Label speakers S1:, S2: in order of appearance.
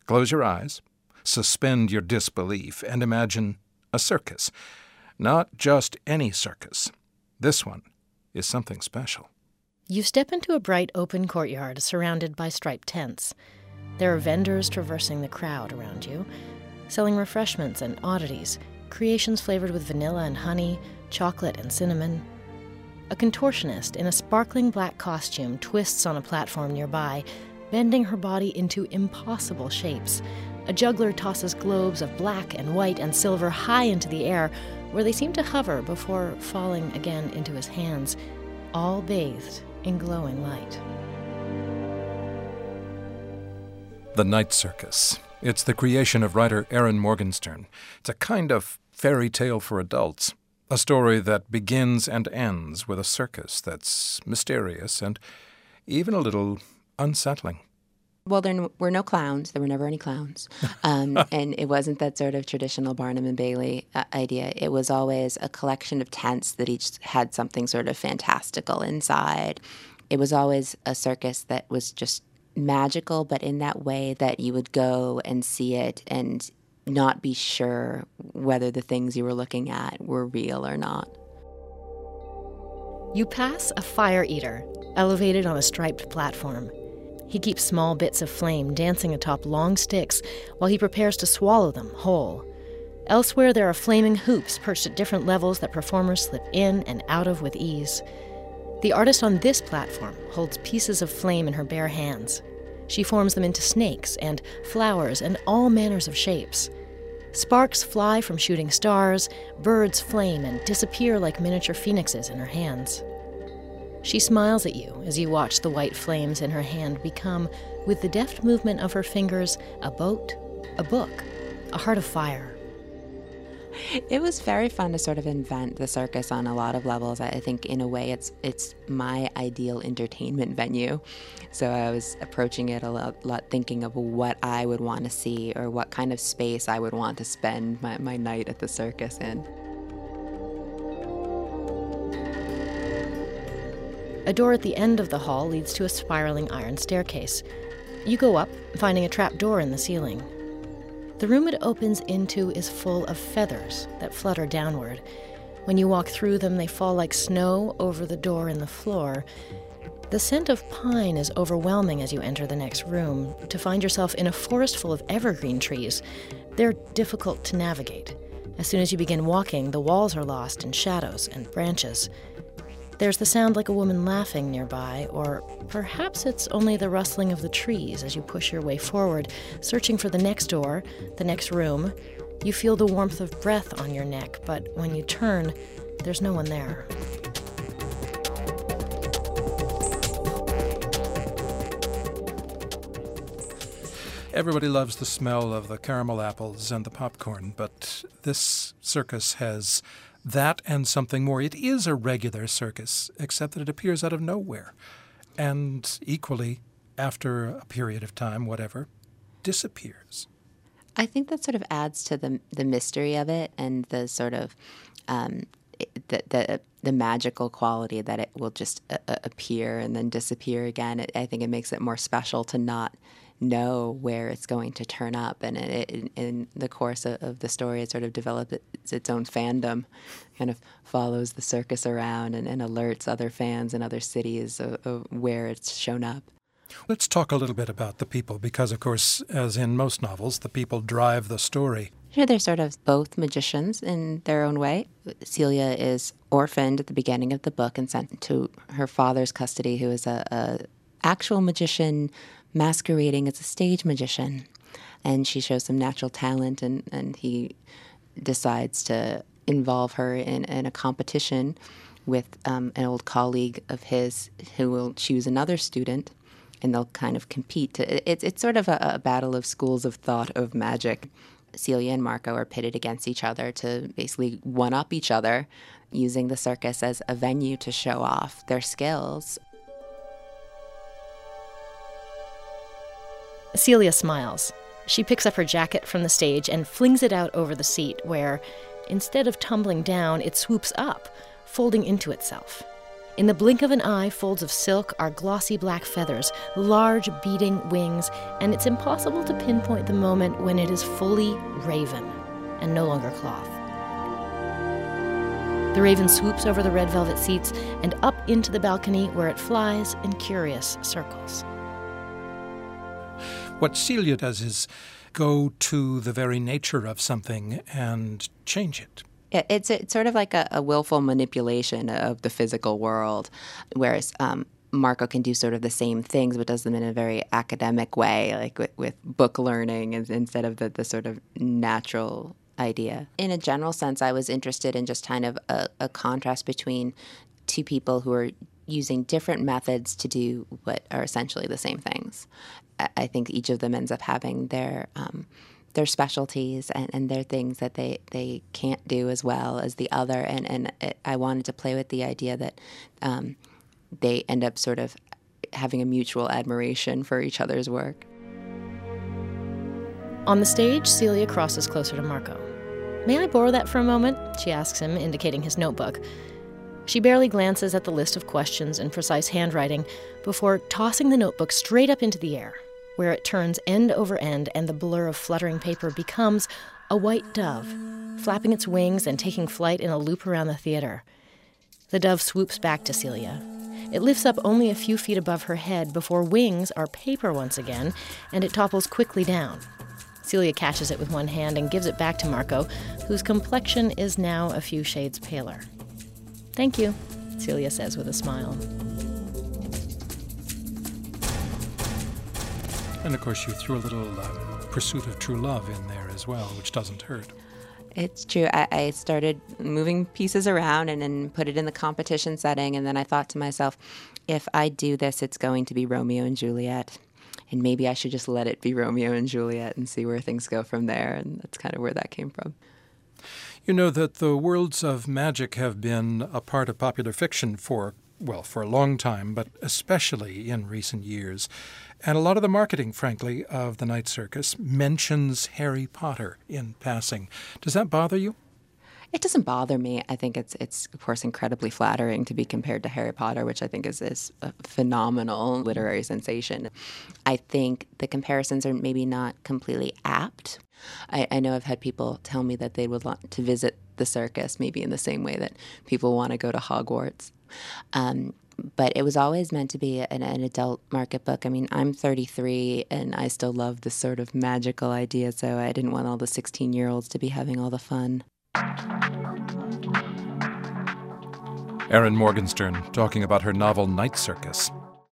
S1: Close your eyes, suspend your disbelief, and imagine a circus. Not just any circus. This one is something special.
S2: You step into a bright open courtyard surrounded by striped tents. There are vendors traversing the crowd around you, selling refreshments and oddities, creations flavored with vanilla and honey, chocolate and cinnamon. A contortionist in a sparkling black costume twists on a platform nearby, bending her body into impossible shapes. A juggler tosses globes of black and white and silver high into the air, where they seem to hover before falling again into his hands, all bathed in glowing light.
S1: The Night Circus. It's the creation of writer Erin Morgenstern. It's a kind of fairy tale for adults. A story that begins and ends with a circus that's mysterious and even a little unsettling.
S3: Well, there were no clowns. There were never any clowns. And it wasn't that sort of traditional Barnum and Bailey idea. It was always a collection of tents that each had something sort of fantastical inside. It was always a circus that was just magical, but in that way that you would go and see it and not be sure whether the things you were looking at were real or not.
S2: You pass a fire eater, elevated on a striped platform. He keeps small bits of flame dancing atop long sticks while he prepares to swallow them whole. Elsewhere, there are flaming hoops perched at different levels that performers slip in and out of with ease. The artist on this platform holds pieces of flame in her bare hands. She forms them into snakes and flowers and all manners of shapes. Sparks fly from shooting stars, birds flame and disappear like miniature phoenixes in her hands. She smiles at you as you watch the white flames in her hand become, with the deft movement of her fingers, a boat, a book, a heart of fire.
S3: It was very fun to sort of invent the circus on a lot of levels. I think in a way it's my ideal entertainment venue. So I was approaching it a lot thinking of what I would want to see or what kind of space I would want to spend my night at the circus in.
S2: A door at the end of the hall leads to a spiraling iron staircase. You go up, finding a trap door in the ceiling. The room it opens into is full of feathers that flutter downward. When you walk through them, they fall like snow over the door and the floor. The scent of pine is overwhelming as you enter the next room, to find yourself in a forest full of evergreen trees. They're difficult to navigate. As soon as you begin walking, the walls are lost in shadows and branches. There's the sound like a woman laughing nearby, or perhaps it's only the rustling of the trees as you push your way forward, searching for the next door, the next room. You feel the warmth of breath on your neck, but when you turn, there's no one there.
S1: Everybody loves the smell of the caramel apples and the popcorn, but this circus has that and something more. It is a regular circus, except that it appears out of nowhere. And equally, after a period of time, whatever, disappears.
S3: I think that sort of adds to the mystery of it and the sort of the magical quality that it will just appear and then disappear again. I think it makes it more special to not know where it's going to turn up, and in the course of the story it sort of develops its own fandom, kind of follows the circus around and alerts other fans in other cities of where it's shown up.
S1: Let's talk a little bit about the people, because of course, as in most novels, the people drive the story.
S3: Here they're sort of both magicians in their own way. Celia is orphaned at the beginning of the book and sent to her father's custody, who is a actual magician masquerading as a stage magician. And she shows some natural talent, and he decides to involve her in a competition with an old colleague of his who will choose another student, and they'll kind of compete. It's sort of a battle of schools of thought of magic. Celia and Marco are pitted against each other to basically one-up each other, using the circus as a venue to show off their skills.
S2: Celia smiles. She picks up her jacket from the stage and flings it out over the seat where, instead of tumbling down, it swoops up, folding into itself. In the blink of an eye, folds of silk are glossy black feathers, large beating wings, and it's impossible to pinpoint the moment when it is fully raven and no longer cloth. The raven swoops over the red velvet seats and up into the balcony where it flies in curious circles.
S1: What Celia does is go to the very nature of something and change it.
S3: It's sort of like a willful manipulation of the physical world, whereas Marco can do sort of the same things, but does them in a very academic way, like with book learning instead of the sort of natural idea. In a general sense, I was interested in just kind of a contrast between two people who are using different methods to do what are essentially the same things. I think each of them ends up having their specialties and their things that they can't do as well as the other. And I wanted to play with the idea that they end up sort of having a mutual admiration for each other's work.
S2: On the stage, Celia crosses closer to Marco. "May I borrow that for a moment?" she asks him, indicating his notebook. She barely glances at the list of questions in precise handwriting before tossing the notebook straight up into the air, where it turns end over end and the blur of fluttering paper becomes a white dove, flapping its wings and taking flight in a loop around the theater. The dove swoops back to Celia. It lifts up only a few feet above her head before wings are paper once again, and it topples quickly down. Celia catches it with one hand and gives it back to Marco, whose complexion is now a few shades paler. "Thank you," Celia says with a smile.
S1: And of course you threw a little Pursuit of True Love in there as well, which doesn't hurt.
S3: It's true. I started moving pieces around and then put it in the competition setting, and then I thought to myself, if I do this, it's going to be Romeo and Juliet. And maybe I should just let it be Romeo and Juliet and see where things go from there. And that's kind of where that came from.
S1: You know that the worlds of magic have been a part of popular fiction for a long time, but especially in recent years. And a lot of the marketing, frankly, of the Night Circus mentions Harry Potter in passing. Does that bother you?
S3: It doesn't bother me. I think it's of course incredibly flattering to be compared to Harry Potter, which I think is a phenomenal literary sensation. I think the comparisons are maybe not completely apt. I know I've had people tell me that they would want to visit the circus maybe in the same way that people want to go to Hogwarts. But it was always meant to be an adult market book. I mean, I'm 33 and I still love this sort of magical idea, so I didn't want all the 16-year-olds to be having all the fun.
S1: Erin Morgenstern talking about her novel Night Circus.